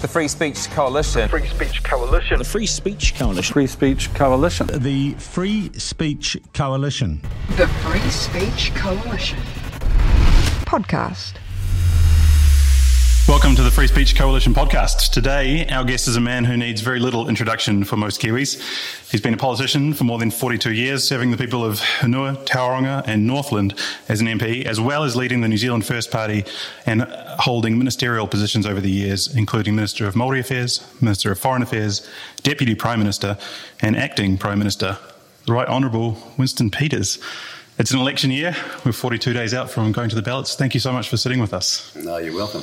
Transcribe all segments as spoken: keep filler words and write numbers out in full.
The Free Speech Coalition. Free Speech Coalition. The Free Speech Coalition. Free Speech Coalition. The Free Speech Coalition. The Free Speech Coalition. Podcast. Welcome to the Free Speech Coalition podcast. Today, our guest is a man who needs very little introduction for most Kiwis. He's been a politician for more than forty-two years, serving the people of Hunua, Tauranga and Northland as an M P, as well as leading the New Zealand First Party and holding ministerial positions over the years, including Minister of Māori Affairs, Minister of Foreign Affairs, Deputy Prime Minister and Acting Prime Minister, the Right Honourable Winston Peters. It's an election year. We're forty-two days out from going to the ballots. Thank you so much for sitting with us. No, you're welcome.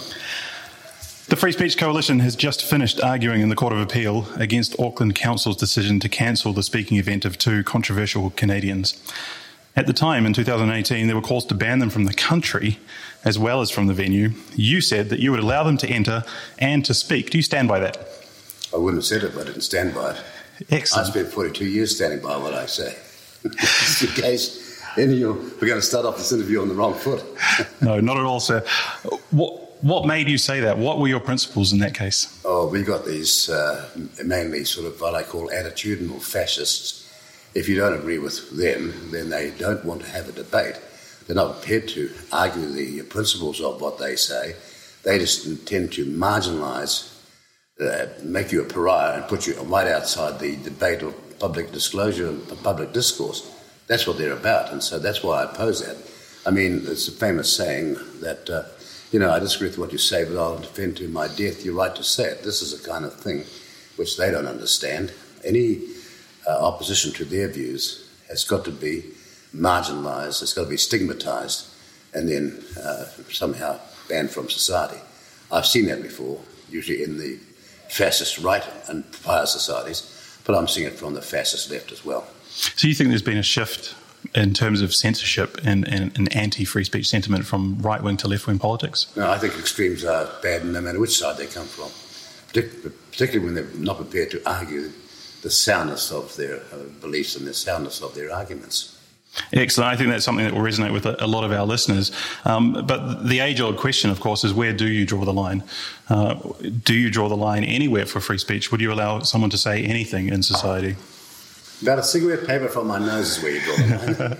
The Free Speech Coalition has just finished arguing in the Court of Appeal against Auckland Council's decision to cancel the speaking event of two controversial Canadians. At the time, in two thousand eighteen, there were calls to ban them from the country as well as from the venue. You said that you would allow them to enter and to speak. Do you stand by that? I wouldn't have said it, but I didn't stand by it. Excellent. I spent forty-two years standing by what I say. Just in case any of you we're going to start off this interview on the wrong foot. No, not at all, sir. What What made you say that? What were your principles in that case? Oh, we got these uh, mainly sort of what I call attitudinal fascists. If you don't agree with them, then they don't want to have a debate. They're not prepared to argue the principles of what they say. They just intend to marginalise, uh, make you a pariah and put you right outside the debate of public disclosure and public discourse. That's what they're about, and so that's why I oppose that. I mean, it's a famous saying that... Uh, You know, I disagree with what you say, but I'll defend to my death your right to say it. This is a kind of thing which they don't understand. Any uh, opposition to their views has got to be marginalised, it's got to be stigmatised, and then uh, somehow banned from society. I've seen that before, usually in the fascist right and prior societies, but I'm seeing it from the fascist left as well. So you think there's been a shift in terms of censorship and, and, and anti-free speech sentiment from right-wing to left-wing politics? No, I think extremes are bad no matter which side they come from, Partic- particularly when they're not prepared to argue the soundness of their uh, beliefs and the soundness of their arguments. Excellent. I think that's something that will resonate with a, a lot of our listeners. Um, but the age-old question, of course, is where do you draw the line? Uh, do you draw the line anywhere for free speech? Would you allow someone to say anything in society? About a cigarette paper from my nose is where you draw the line.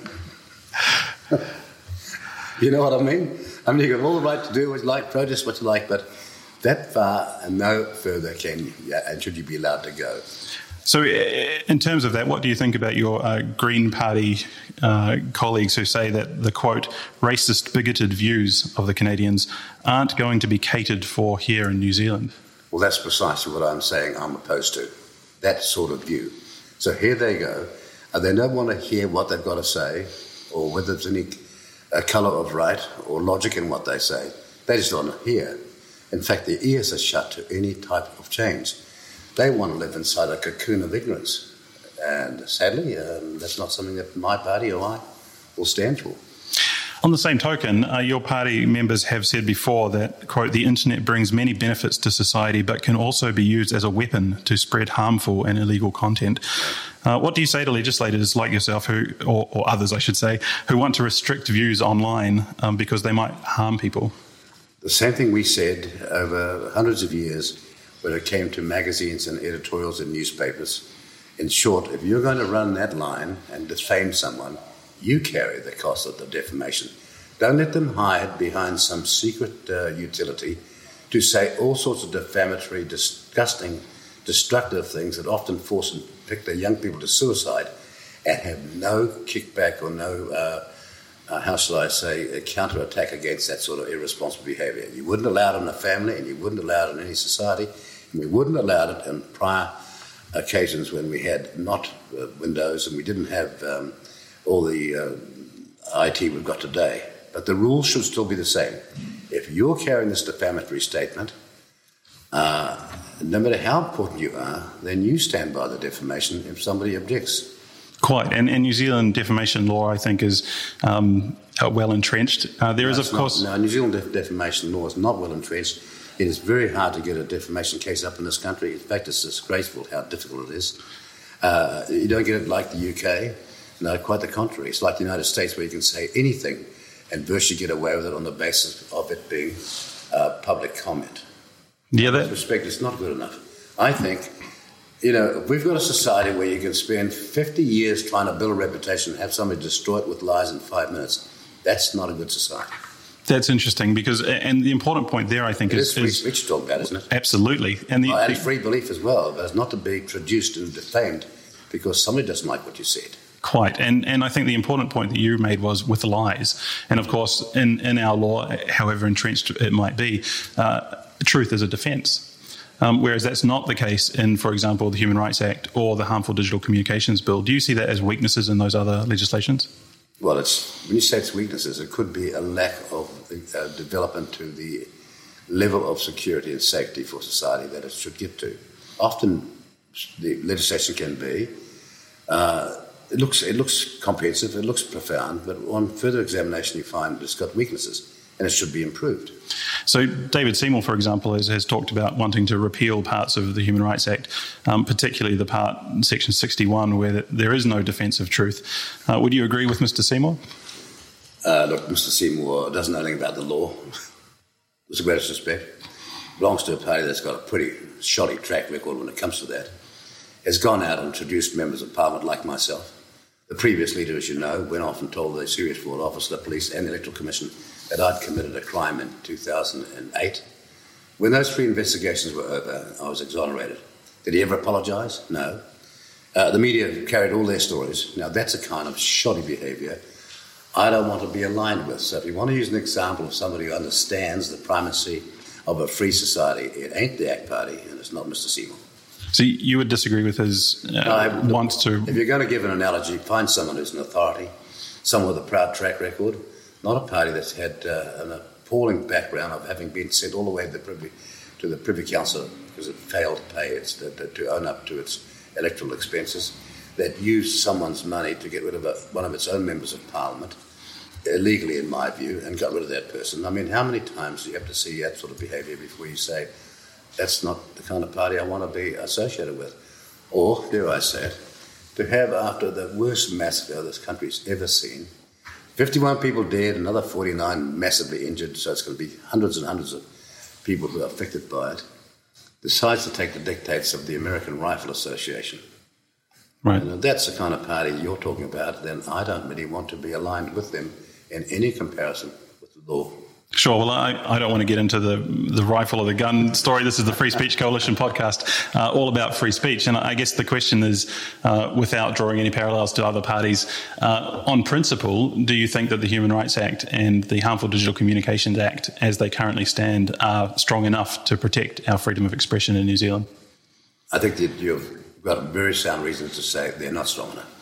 You know what I mean? I mean, you've got all the right to do what you like, protest what you like, but that far and no further can you, and should you be allowed to go. So in terms of that, what do you think about your uh, Green Party uh, colleagues who say that the, quote, racist, bigoted views of the Canadians aren't going to be catered for here in New Zealand? Well, that's precisely what I'm saying I'm opposed to, that sort of view. So here they go, and they don't want to hear what they've got to say, or whether there's any uh, colour of right or logic in what they say. They just don't want to hear. In fact, their ears are shut to any type of change. They want to live inside a cocoon of ignorance. And sadly, um, that's not something that my party or I will stand for. On the same token, uh, your party members have said before that, quote, the internet brings many benefits to society but can also be used as a weapon to spread harmful and illegal content. Uh, what do you say to legislators like yourself, who, or, or others, I should say, who want to restrict views online um, because they might harm people? The same thing we said over hundreds of years when it came to magazines and editorials and newspapers. In short, if you're going to run that line and defame someone, you carry the cost of the defamation. Don't let them hide behind some secret uh, utility to say all sorts of defamatory, disgusting, destructive things that often force and pick their young people to suicide and have no kickback or no, uh, uh, how shall I say, a counter-attack against that sort of irresponsible behaviour. You wouldn't allow it in a family and you wouldn't allow it in any society, and we wouldn't allow it in prior occasions when we had not uh, Windows and we didn't have um, all the uh, I T we've got today. But the rules should still be the same. If you're carrying this defamatory statement, uh, no matter how important you are, then you stand by the defamation if somebody objects. Quite. And, and New Zealand defamation law, I think, is um, uh, well entrenched. Uh, there no, is, of course... Not, no, New Zealand def- defamation law is not well entrenched. It is very hard to get a defamation case up in this country. In fact, it's disgraceful how difficult it is. Uh, you don't get it like the U K. No, quite the contrary. It's like the United States where you can say anything and virtually get away with it on the basis of it being uh, public comment. Yeah, that respect is not good enough. I think, you know, we've got a society where you can spend fifty years trying to build a reputation and have somebody destroy it with lies in five minutes. That's not a good society. That's interesting because, and the important point there, I think, it is, is free is, speech to talk about, isn't it? Absolutely, and the, oh, and the, free belief as well, but it's not to be traduced and defamed because somebody doesn't like what you said. Quite, and and I think the important point that you made was with lies, and of course, in in our law, however entrenched it might be, uh, truth is a defence. Um, whereas that's not the case in, for example, the Human Rights Act or the Harmful Digital Communications Bill. Do you see that as weaknesses in those other legislations? Well, it's, when you say it's weaknesses, it could be a lack of uh, development to the level of security and safety for society that it should get to. Often the legislation can be, uh, it looks it looks comprehensive, it looks profound, but on further examination you find it's got weaknesses and it should be improved. So David Seymour, for example, has, has talked about wanting to repeal parts of the Human Rights Act, um, particularly the part in Section sixty-one where there is no defence of truth. Uh, would you agree with Mister Seymour? Uh, look, Mister Seymour doesn't know anything about the law. With the greatest respect. Belongs to a party that's got a pretty shoddy track record when it comes to that. Has gone out and introduced members of Parliament like myself. The previous leader, as you know, went off and told the Serious Fraud Officer, the police and the Electoral Commission that I'd committed a crime in two thousand eight. When those three investigations were over, I was exonerated. Did he ever apologise? No. Uh, the media carried all their stories. Now, that's a kind of shoddy behaviour I don't want to be aligned with. So if you want to use an example of somebody who understands the primacy of a free society, it ain't the ACT Party and it's not Mister Seymour. So you would disagree with his uh, no, I, want to... If you're going to give an analogy, find someone who's an authority, someone with a proud track record, not a party that's had uh, an appalling background of having been sent all the way to the Privy, to the Privy Council because it failed to pay its, to, to own up to its electoral expenses, that used someone's money to get rid of a, one of its own members of Parliament, illegally in my view, and got rid of that person. I mean, how many times do you have to see that sort of behaviour before you say, that's not the kind of party I want to be associated with? Or, dare I say it, to have, after the worst massacre this country's ever seen, fifty-one people dead, another forty-nine massively injured, so it's going to be hundreds and hundreds of people who are affected by it, decides to take the dictates of the American Rifle Association. Right. And if that's the kind of party you're talking about, then I don't really want to be aligned with them in any comparison with the law. Sure. Well, I, I don't want to get into the the rifle or the gun story. This is the Free Speech Coalition podcast, uh, all about free speech. And I guess the question is, uh, without drawing any parallels to other parties, uh, on principle, do you think that the Human Rights Act and the Harmful Digital Communications Act, as they currently stand, are strong enough to protect our freedom of expression in New Zealand? I think that you've got a very sound reason to say they're not strong enough.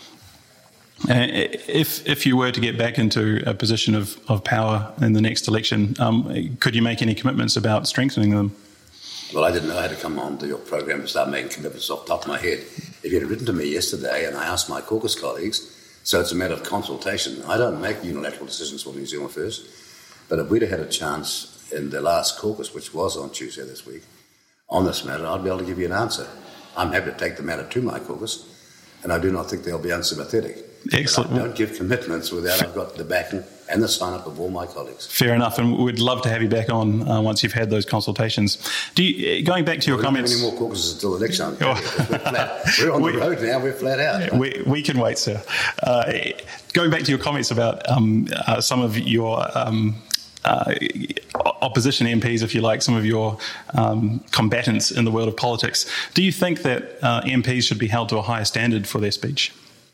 Uh, if if you were to get back into a position of, of power in the next election, um, could you make any commitments about strengthening them? Well, I didn't know I had to come on to your program and start making commitments off the top of my head. If you had written to me yesterday and I asked my caucus colleagues, so it's a matter of consultation. I don't make unilateral decisions for New Zealand First, but if we'd have had a chance in the last caucus, which was on Tuesday this week, on this matter, I'd be able to give you an answer. I'm happy to take the matter to my caucus, and I do not think they'll be unsympathetic. Excellent. But I don't give commitments without I've got the backing and the sign-up of all my colleagues. Fair enough, and we'd love to have you back on uh, once you've had those consultations. Do you, going back to your well, comments... We don't have any more caucuses until the election. We're, flat. We're on the we, road now, we're flat out. Right? We, we can wait, sir. Uh, going back to your comments about um, uh, some of your... Um, Uh, opposition M Ps, if you like, some of your um, combatants in the world of politics. Do you think that uh, M Ps should be held to a higher standard for their speech?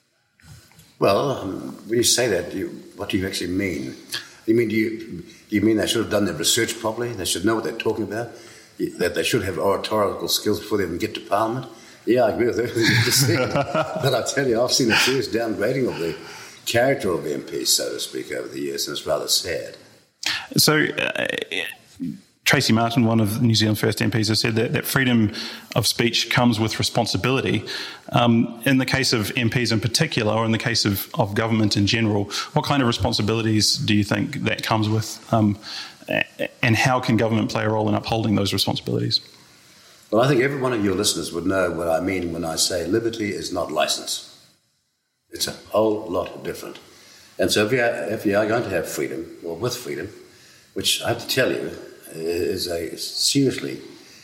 Well, um, when you say that, do you, what do you actually mean? You mean do you, do you mean they should have done their research properly? They should know what they're talking about? That they should have oratorical skills before they even get to Parliament? Yeah, I agree with everything you just said. But I tell you, I've seen a serious downgrading of the character of M Ps, so to speak, over the years, and it's rather sad. So, uh, Tracy Martin, one of New Zealand First M Ps, has said that, that freedom of speech comes with responsibility. Um, in the case of M Ps in particular, or in the case of, of government in general, what kind of responsibilities do you think that comes with? Um, and how can government play a role in upholding those responsibilities? Well, I think every one of your listeners would know what I mean when I say liberty is not license. It's a whole lot different. And so if you, are, if you are going to have freedom, or with freedom, which I have to tell you is a seriously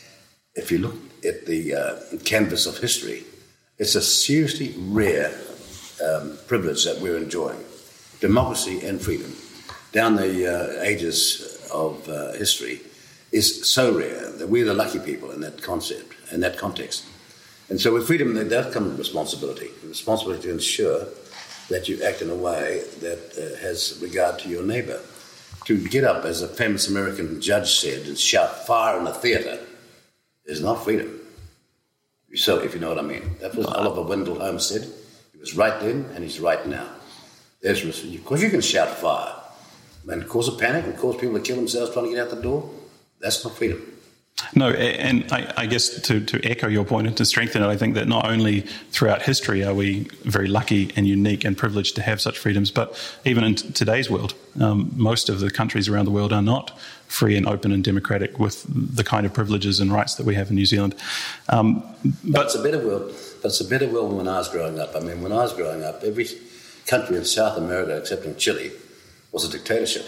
if you look at the uh, canvas of history, it's a seriously rare um, privilege that we're enjoying. Democracy and freedom, down the uh, ages of uh, history, is so rare that we're the lucky people in that concept, in that context. And so with freedom, there does come responsibility, responsibility to ensure that you act in a way that uh, has regard to your neighbour. To get up, as a famous American judge said, and shout fire in a theatre is not freedom. So, if you know what I mean. That was Oliver Wendell Holmes said. He was right then, and he's right now. There's, of course, you can shout fire and cause a panic and cause people to kill themselves trying to get out the door. That's not freedom. No, and I, I guess to, to echo your point and to strengthen it, I think that not only throughout history are we very lucky and unique and privileged to have such freedoms, but even in t- today's world, um, most of the countries around the world are not free and open and democratic with the kind of privileges and rights that we have in New Zealand. Um, but, but it's a better world. But it's a better world than when I was growing up. I mean, when I was growing up, every country in South America, excepting Chile, was a dictatorship.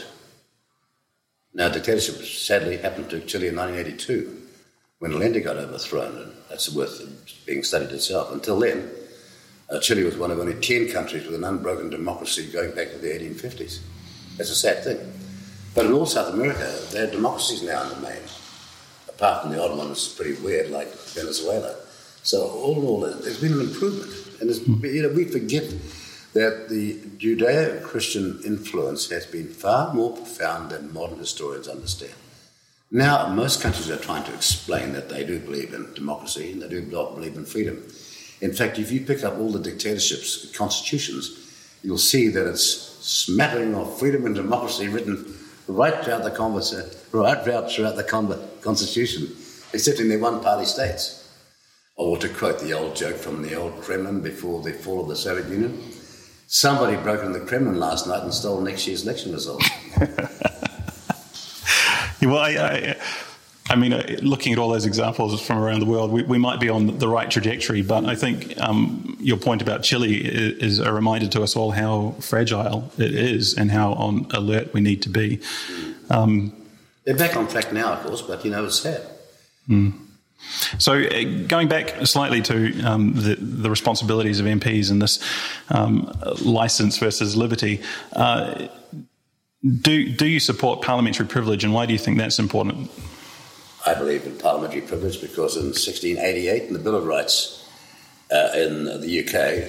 Now, dictatorship sadly happened to Chile in nineteen eighty-two, when Allende got overthrown, and that's worth being studied itself. Until then, uh, Chile was one of only ten countries with an unbroken democracy going back to the eighteen fifties. That's a sad thing. But in all South America, there are democracies now in the main, apart from the odd one that's pretty weird, like Venezuela. So all in all, there's been an improvement. And you know, we forget that the Judeo-Christian influence has been far more profound than modern historians understand. Now, most countries are trying to explain that they do believe in democracy and they do believe in freedom. In fact, if you pick up all the dictatorships' constitutions, you'll see that it's smattering of freedom and democracy written right throughout the conversation, right throughout, throughout the constitution, except in their one-party states. Or to quote the old joke from the old Kremlin before the fall of the Soviet Union, somebody broke into the Kremlin last night and stole next year's election results. Yeah, well, I, I, I mean, uh, looking at all those examples from around the world, we, we might be on the right trajectory, but I think um, your point about Chile is, is a reminder to us all how fragile it is and how on alert we need to be. Um, They're back on track now, of course, but, you know, it's sad. Hmm. So uh, going back slightly to um, the, the responsibilities of M Ps and this um, licence versus liberty, uh, do do you support parliamentary privilege, and why do you think that's important? I believe in parliamentary privilege because in sixteen eighty-eight, in the Bill of Rights uh, in the U K,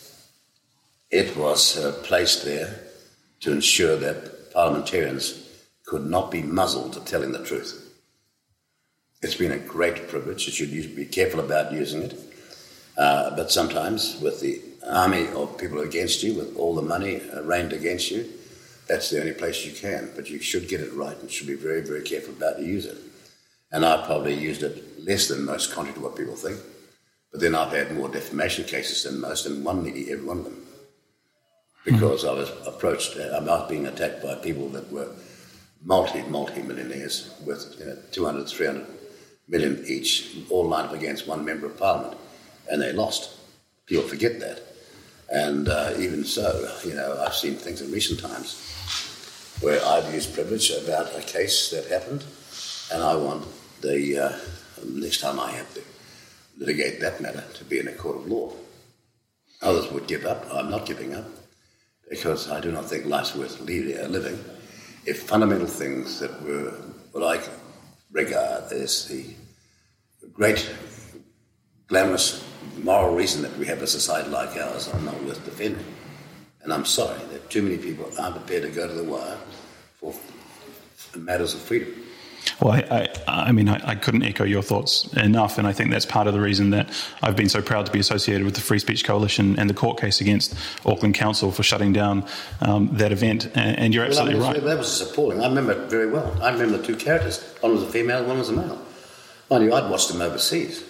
it was uh, placed there to ensure that parliamentarians could not be muzzled to telling the truth. It's been a great privilege. You should use, be careful about using it. Uh, but sometimes with the army of people against you, with all the money uh, rained against you, that's the only place you can. But you should get it right and should be very, very careful about to use it. And I've probably used it less than most, contrary to what people think. But then I've had more defamation cases than most, and won nearly every one of them. Because mm-hmm. I was approached, I was being attacked by people that were multi, multi-millionaires with you know, two hundred, three hundred million each, all lined up against one member of parliament, and they lost. People forget that. And uh, even so, you know, I've seen things in recent times where I've used privilege about a case that happened, and I want the uh, next time I have to litigate that matter to be in a court of law. Others would give up. I'm not giving up, because I do not think life's worth living if fundamental things that were what I regard as the great, glamorous, moral reason that we have a society like ours are not worth defending. And I'm sorry that too many people aren't prepared to go to the wire for matters of freedom. Well, I, I, I mean, I, I couldn't echo your thoughts enough, and I think that's part of the reason that I've been so proud to be associated with the Free Speech Coalition and the court case against Auckland Council for shutting down um, that event. And, and you're absolutely well, I mean, right. That was appalling. I remember it very well. I remember the two characters. One was a female, one was a male. Mind you, I'd watched them overseas.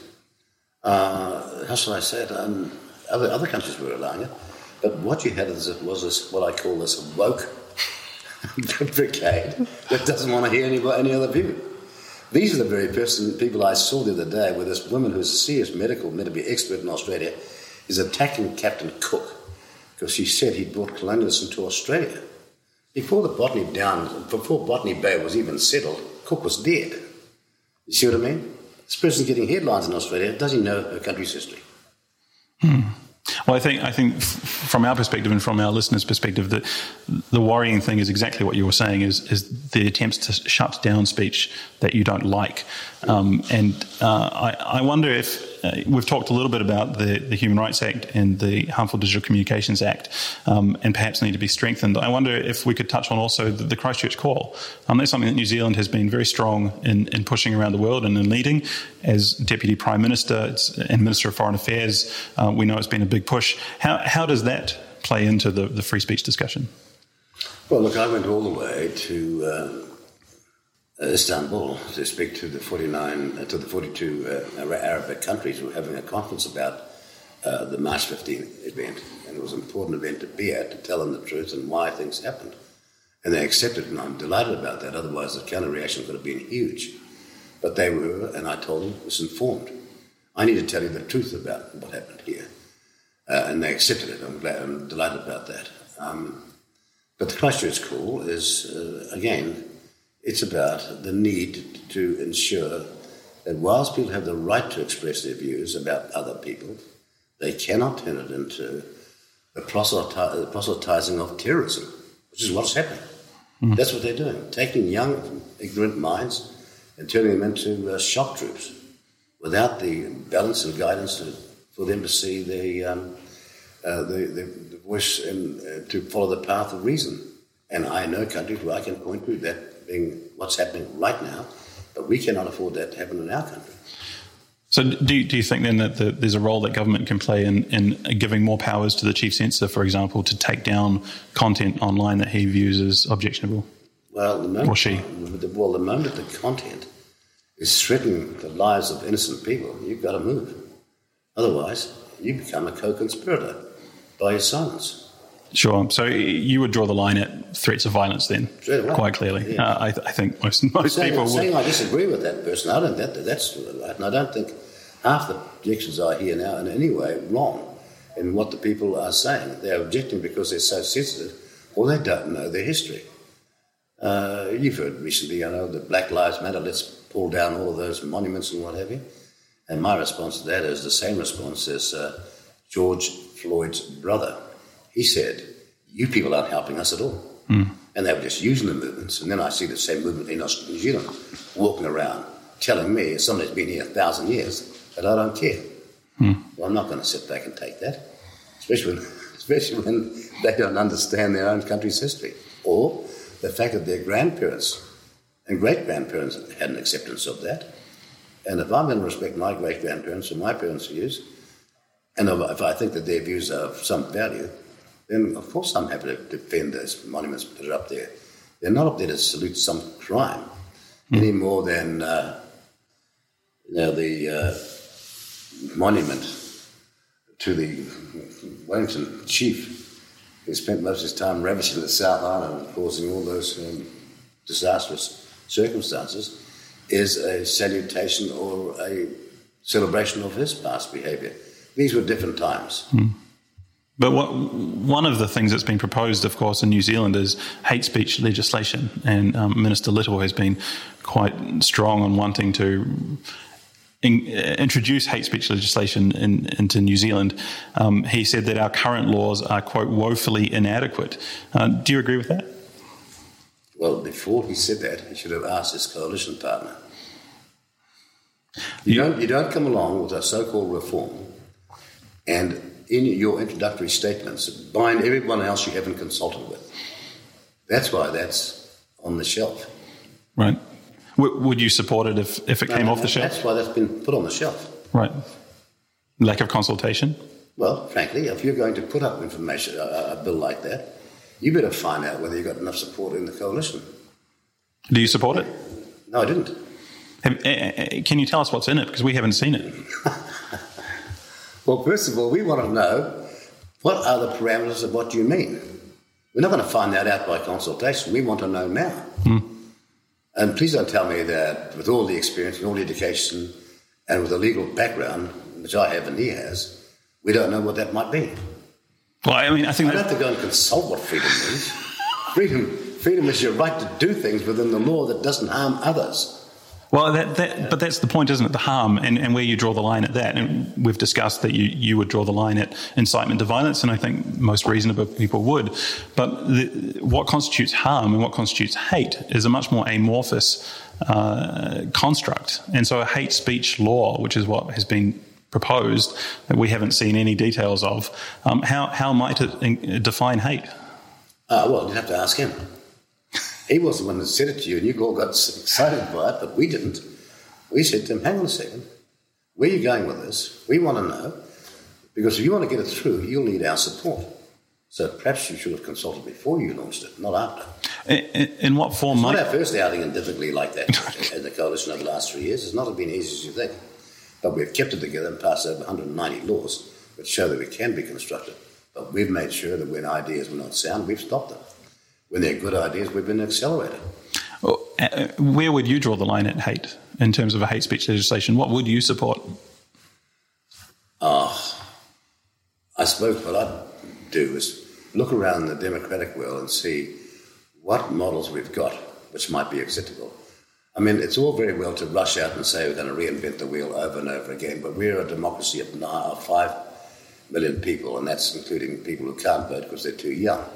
Uh, how shall I say it? Um, other, other countries were allowing it. But what you had was this, what I call this woke brigade that doesn't want to hear any, any other view. These are the very person, people I saw the other day where this woman who's a serious medical, meant to be expert in Australia, is attacking Captain Cook because she said he brought colonialism to Australia. Before the Botany Down, before Botany Bay was even settled, Cook was dead. You see what I mean? This person's getting headlines in Australia. Does he know her country's history? Hmm. Well, I think I think from our perspective and from our listeners' perspective, the the worrying thing is exactly what you were saying: is is the attempts to shut down speech that you don't like. Um, and uh, I, I wonder if uh, we've talked a little bit about the, the Human Rights Act and the Harmful Digital Communications Act, um, and perhaps need to be strengthened. I wonder if we could touch on also the, the Christchurch call. Um, that's something that New Zealand has been very strong in, in pushing around the world and in leading. As Deputy Prime Minister and Minister of Foreign Affairs, uh, we know it's been a big push. How how does that play into the, the free speech discussion? Well, look, I went all the way to uh, Istanbul to speak to the forty-nine uh, to the forty-two uh, Arabic countries who were having a conference about uh, the March fifteenth event, and it was an important event to be at to tell them the truth and why things happened, and they accepted, and I'm delighted about that. Otherwise, the counter reaction could have been huge. But they were, and I told them, misinformed. I need to tell you the truth about what happened here. Uh, and they accepted it. I'm glad, I'm delighted about that. Um, but the Christchurch call is, uh, again, it's about the need to ensure that whilst people have the right to express their views about other people, they cannot turn it into the proselyti- proselytizing of terrorism, which is what's happening. Mm. That's what they're doing, taking young, ignorant minds and turning them into uh, shock troops without the balance and guidance to, for them to see the, um, uh, the, the, the voice and uh, to follow the path of reason. And I know countries where I can point to that being what's happening right now, but we cannot afford that to happen in our country. So do you, do you think then that the, there's a role that government can play in, in giving more powers to the chief censor, for example, to take down content online that he views as objectionable? Well, the moment, or she. Well, the moment the content is threatening the lives of innocent people, you've got to move. Otherwise, you become a co-conspirator by your silence. Sure. So you would draw the line at threats of violence then, quite clearly. Yeah. Uh, I, th- I think most most saying, people I'm would. saying I disagree with that person. I don't think that that's right, and I don't think half the objections I hear now in any way wrong in what the people are saying. They're objecting because they're so sensitive, or they don't know their history. Uh, you've heard recently, I know, that Black Lives Matter, let's pull down all of those monuments and what have you. And my response to that is the same response as uh, George Floyd's brother. He said, you people aren't helping us at all. Mm. And they were just using the movements. And then I see the same movement in New Zealand walking around telling me, as somebody who's been here a thousand years, that I don't care. Mm. Well, I'm not going to sit back and take that, especially when, especially when they don't understand their own country's history. Or the fact that their grandparents and great-grandparents had an acceptance of that. And if I'm going to respect my great-grandparents and my parents' views, and if I think that their views are of some value, then of course I'm happy to defend those monuments, put it up there. They're not up there to salute some crime mm. any more than uh, you know, the uh, monument to the Wellington chief who spent most of his time ravaging the South Island and causing all those um, disastrous circumstances is a salutation or a celebration of his past behaviour. These were different times. Mm. But what, one of the things that's been proposed, of course, in New Zealand is hate speech legislation, and um, Minister Little has been quite strong on wanting to in, uh, introduce hate speech legislation in, into New Zealand. Um, he said that our current laws are, quote, woefully inadequate. Uh, do you agree with that? Well, before he said that, he should have asked his coalition partner. You, you don't, you don't come along with a so-called reform and in your introductory statements bind everyone else you haven't consulted with. That's why that's on the shelf. Right. W- would you support it if, if it no, came no, off the shelf? That's why that's been put on the shelf. Right. Lack of consultation? Well, frankly, if you're going to put up information, a, a bill like that, you better find out whether you've got enough support in the coalition. Do you support it? No, I didn't. Have, uh, can you tell us what's in it? Because we haven't seen it. Well, first of all, we want to know what are the parameters of what you mean. We're not going to find that out by consultation. We want to know now. Mm. And please don't tell me that with all the experience and all the education and with the legal background, which I have and he has, we don't know what that might be. Well, I mean, I think I don't have to go and consult what freedom is. Freedom, freedom is your right to do things within the law that doesn't harm others. Well, that, that, yeah. but that's the point, isn't it? The harm and, and where you draw the line at that. And we've discussed that you, you would draw the line at incitement to violence, and I think most reasonable people would. But the, what constitutes harm and what constitutes hate is a much more amorphous uh, construct. And so a hate speech law, which is what has been proposed, that we haven't seen any details of, um, how, how might it in, define hate? Uh, well, you'd have to ask him. He was the one that said it to you, and you all got excited by it, but we didn't. We said to him, hang on a second, where are you going with this? We want to know, because if you want to get it through, you'll need our support. So perhaps you should have consulted before you launched it, not after. In, in what form it's might... not our first outing in difficulty like that in the coalition over the last three years. It's not been easy as you think. But we've kept it together and passed over one hundred ninety laws, which show that we can be constructive. But we've made sure that when ideas were not sound, we've stopped them. When they're good ideas, we've been an accelerator. Well, uh, where would you draw the line at hate in terms of a hate speech legislation? What would you support? Oh, I suppose what I'd do is look around the democratic world and see what models we've got which might be acceptable. I mean, it's all very well to rush out and say we're going to reinvent the wheel over and over again, but we're a democracy of, nine, of five million people, and that's including people who can't vote because they're too young.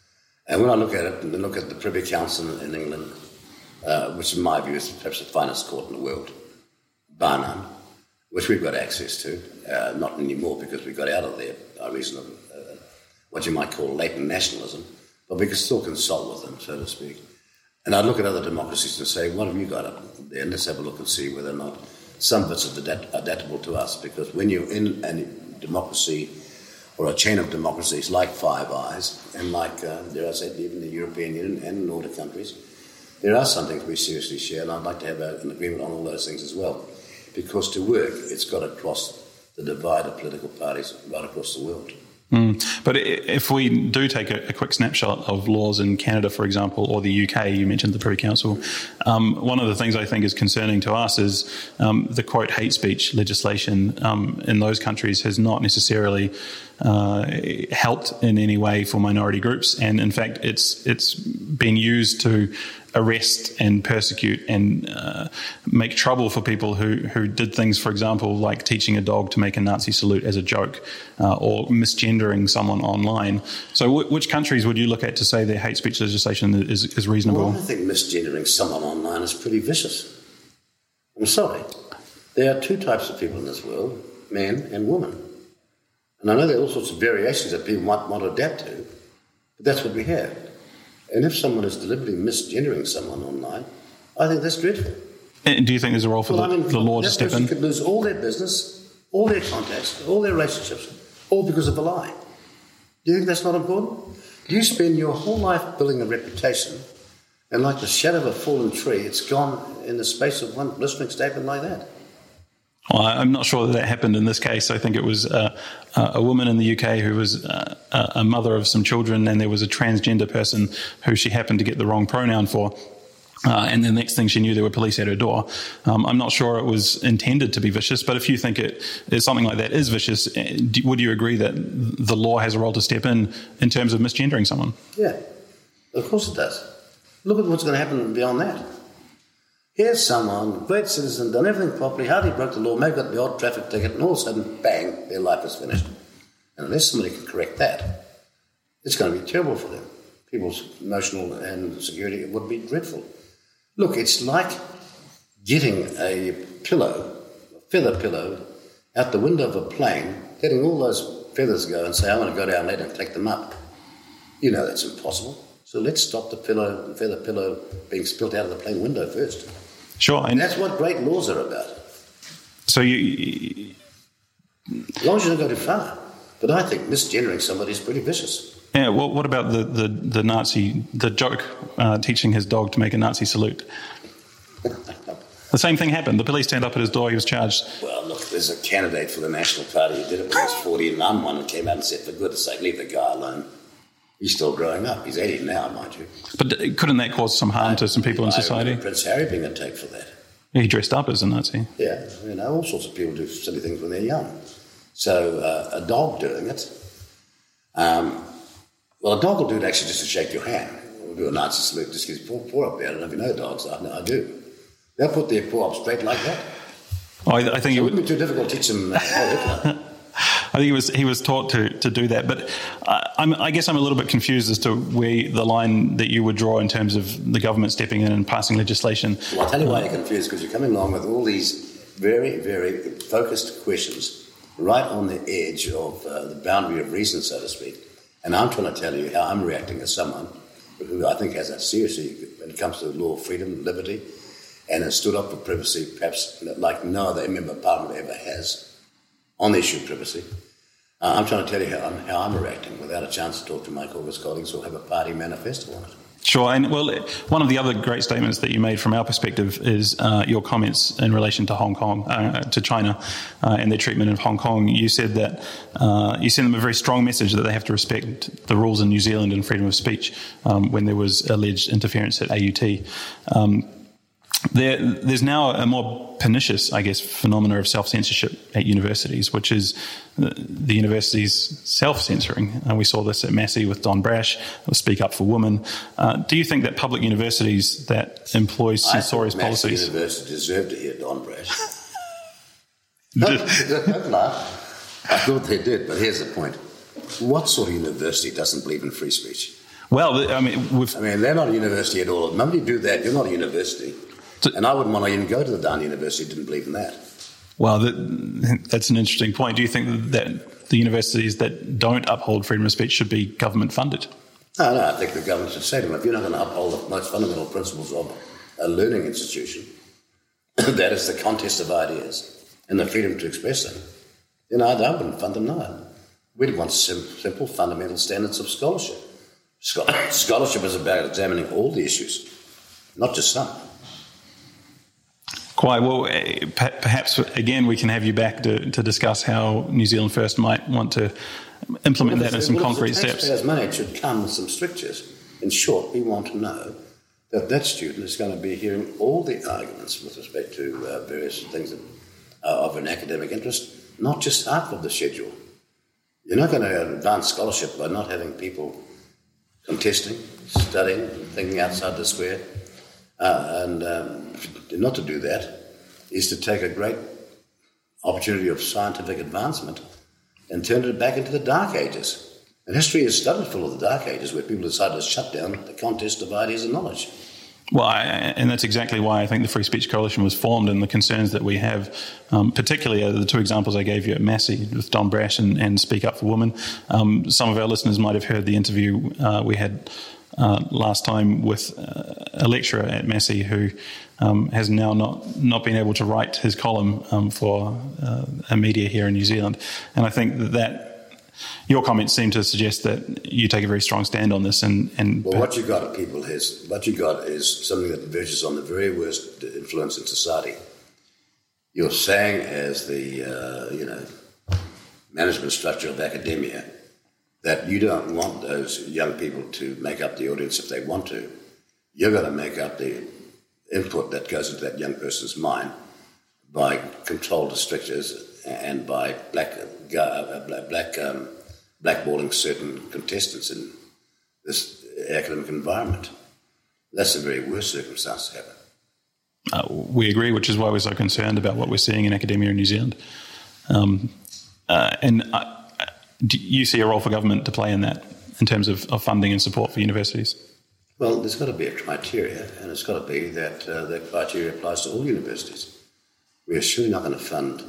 And when I look at it, and look at the Privy Council in England, uh, which in my view is perhaps the finest court in the world, bar none, which we've got access to, uh, not anymore because we got out of there by reason of uh, what you might call latent nationalism, but we can still consult with them, so to speak. And I'd look at other democracies and say, what have you got up there? And let's have a look and see whether or not some bits are adapt- adaptable to us, because when you're in a democracy or a chain of democracies like Five Eyes, and like, uh, dare I say, even the European Union and Nordic countries, there are some things we seriously share, and I'd like to have a, an agreement on all those things as well. Because to work, it's got to cross the divide of political parties right across the world. Mm. But if we do take a, a quick snapshot of laws in Canada, for example, or the U K, you mentioned the Privy Council, um, one of the things I think is concerning to us is um, the, quote, hate speech legislation um, in those countries has not necessarily uh, helped in any way for minority groups. And in fact, it's it's been used to arrest and persecute and uh, make trouble for people who, who did things, for example, like teaching a dog to make a Nazi salute as a joke uh, or misgendering someone online. So w- which countries would you look at to say their hate speech legislation is, is reasonable? Well, I think misgendering someone online is pretty vicious. I'm sorry. There are two types of people in this world, men and women. And I know there are all sorts of variations that people might want to adapt to, but that's what we have. And if someone is deliberately misgendering someone online, I think that's dreadful. And do you think there's a role for well, the, I mean, the law to step in? That person could lose all their business, all their contacts, all their relationships, all because of a lie. Do you think that's not important? Do you spend your whole life building a reputation, and like the shadow of a fallen tree, it's gone in the space of one blistering statement like that? Well, I'm not sure that that happened in this case. I think it was uh, a woman in the U K who was uh, a mother of some children, and there was a transgender person who she happened to get the wrong pronoun for. Uh, and the next thing she knew, there were police at her door. Um, I'm not sure it was intended to be vicious, but if you think it is something like that is vicious, do, would you agree that the law has a role to step in in terms of misgendering someone? Yeah, of course it does. Look at what's going to happen beyond that. Here's someone, great citizen, done everything properly, hardly broke the law, maybe got the odd traffic ticket, and all of a sudden, bang, their life is finished. And unless somebody can correct that, it's going to be terrible for them. People's emotional and security would be dreadful. Look, it's like getting a pillow, a feather pillow, out the window of a plane, letting all those feathers go and say, I want to go down later and collect them up. You know that's impossible. So let's stop the pillow, the feather pillow being spilt out of the plane window first. Sure. And that's what great laws are about. So you... As long as you don't go too far. But I think misgendering somebody is pretty vicious. Yeah, well, what about the, the, the Nazi, the joke, uh, teaching his dog to make a Nazi salute? The same thing happened. The police turned up at his door, he was charged. Well, look, there's a candidate for the National Party who did it when he was forty, and I'm one who came out and said, for goodness sake, leave the guy alone. He's still growing up. He's eighty now, mind you. But couldn't that cause some harm I, to some people I in society? Prince Harry being a take for that. Yeah, he dressed up as a Nazi. Yeah, you know, all sorts of people do silly things when they're young. So uh, a dog doing it, um, well, a dog will do it actually just to shake your hand. We'll do a Nazi salute just because he's poor, poor up there. I don't know if you know dogs. I, I do. They'll put their paw up straight like that. Oh, I, I think so it it wouldn't be too difficult to teach them uh, Hitler. I think he was he was taught to, to do that, but uh, I'm, I guess I'm a little bit confused as to where the line that you would draw in terms of the government stepping in and passing legislation. Well, I'll tell you why you're confused, because you're coming along with all these very, very focused questions right on the edge of uh, the boundary of reason, so to speak. And I'm trying to tell you how I'm reacting as someone who I think has that seriously when it comes to the law of freedom, liberty, and has stood up for privacy, perhaps like no other member of Parliament ever has, on the issue of privacy. Uh, I'm trying to tell you how I'm, how I'm reacting without a chance to talk to my caucus colleagues or have a party manifesto on it. Sure, and well, one of the other great statements that you made from our perspective is uh, your comments in relation to Hong Kong, uh, to China, uh, and their treatment of Hong Kong. You said that uh, you sent them a very strong message that they have to respect the rules in New Zealand and freedom of speech um, when there was alleged interference at A U T. Um, There, there's now a more pernicious, I guess, phenomena of self-censorship at universities, which is the, the universities self-censoring. Uh, we saw this at Massey with Don Brash, Speak Up for Women. Uh, do you think that public universities that employ censorious I policies... Massey University deserved to hear Don Brash. no, don't laugh. I thought they did, but here's the point. What sort of university doesn't believe in free speech? Well, I mean... We've, I mean, they're not a university at all. None of you do that. You're not a university. And I wouldn't want to even go to the darn university if I didn't believe in that. Well, that, that's an interesting point. Do you think that the universities that don't uphold freedom of speech should be government funded? No, no, I think the government should say to them, if you're not going to uphold the most fundamental principles of a learning institution, that is the contest of ideas and the freedom to express them, then I wouldn't fund them, no. We'd want sim- simple fundamental standards of scholarship. Scholarship is about examining all the issues, not just some. Quite well. Perhaps again we can have you back to, to discuss how New Zealand First might want to implement well, that in some well, concrete steps. steps. Money, it should come with some strictures. In short, we want to know that that student is going to be hearing all the arguments with respect to uh, various things that are of an academic interest, not just half of the schedule. You're not going to advance scholarship by not having people contesting, studying, thinking outside the square. Uh, and um, not to do that is to take a great opportunity of scientific advancement and turn it back into the Dark Ages. And history is studied full of the Dark Ages, where people decided to shut down the contest of ideas and knowledge. Well, I, and that's exactly why I think the Free Speech Coalition was formed, and the concerns that we have, um, particularly uh, the two examples I gave you at Massey with Don Brash and, and Speak Up for Women. Um, some of our listeners might have heard the interview uh, we had uh, last time with uh, a lecturer at Massey who um, has now not, not been able to write his column um, for uh, a media here in New Zealand. And I think that, that your comments seem to suggest that you take a very strong stand on this. And, and well, what you got, people, is what you got is something that verges on the very worst influence in society. You're saying, as the uh, you know management structure of academia, that you don't want those young people to make up the audience if they want to. You're going to make up the input that goes into that young person's mind by controlled strictures and by black uh, black um, blackballing certain contestants in this academic environment. That's the very worst circumstance to happen. Uh, we agree, which is why we're so concerned about what we're seeing in academia in New Zealand. Um, uh, and uh, do you see a role for government to play in that, in terms of, of funding and support for universities? Well, there's got to be a criteria, and it's got to be that uh, that criteria applies to all universities. We are surely not going to fund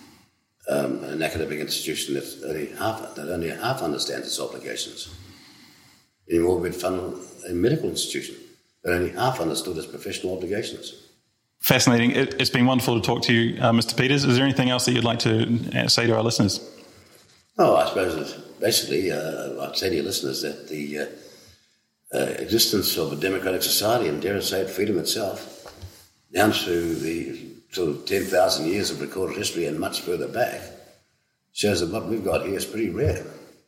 um, an academic institution that's only half, that only half understands its obligations. Anymore, we'd fund a medical institution that only half understood its professional obligations. Fascinating. It, it's been wonderful to talk to you, uh, Mister Peters. Is there anything else that you'd like to say to our listeners? Oh, I suppose it's basically, uh, I'd say to your listeners that the uh, uh, existence of a democratic society, and dare I say it, freedom itself, down through the sort of ten thousand years of recorded history and much further back, shows that what we've got here is pretty rare.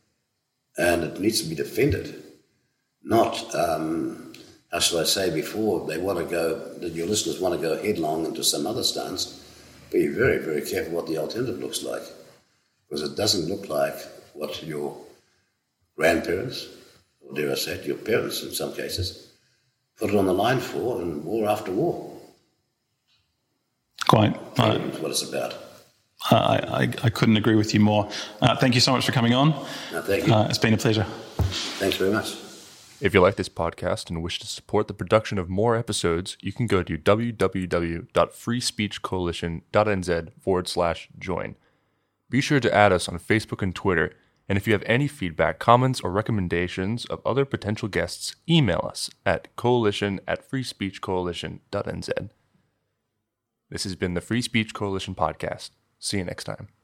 And it needs to be defended. Not, um, how shall I say, before they want to go, that your listeners want to go headlong into some other stance, be very, very careful what the alternative looks like. Because it doesn't look like what your grandparents, or dare I say it, your parents in some cases, put it on the line for in war after war. Quite. Uh, That's what it's about. I, I, I couldn't agree with you more. Uh, thank you so much for coming on. No, thank you. Uh, it's been a pleasure. Thanks very much. If you like this podcast and wish to support the production of more episodes, you can go to www.freespeechcoalition.nz forward slash join. Be sure to add us on Facebook and Twitter, and if you have any feedback, comments, or recommendations of other potential guests, email us at coalition at freespeechcoalition.nz. This has been the Free Speech Coalition podcast. See you next time.